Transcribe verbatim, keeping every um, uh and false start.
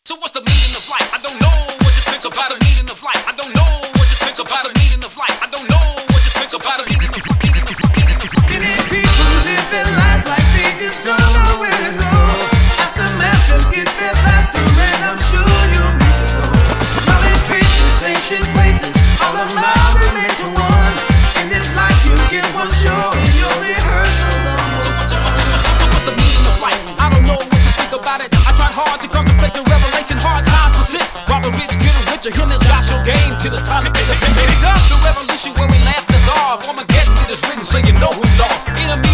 So what's the meaning of life? I don't know what you think about the meaning of life. I don't know what you think about the meaning of life. I don't know what you think about the meaning of life. Meaning of life. Meaning of life. Many people live their life like they just don't know where to go. Ask the master, get there faster, and I'm sure you'll reach the goal. Knowledge, patience, ancient places, all amalgamate to one. In this life you get one show, and your rehearsals almost done. What's the meaning of life? I don't know what you think about it. I tried hard to contemplate the revelation. Hard times persist. Robert Rich getting richer. Him has got your game till it's time to pay the finish. Pick up the revolution when we last left off. Armageddon it is written, so you know who lost. Enemy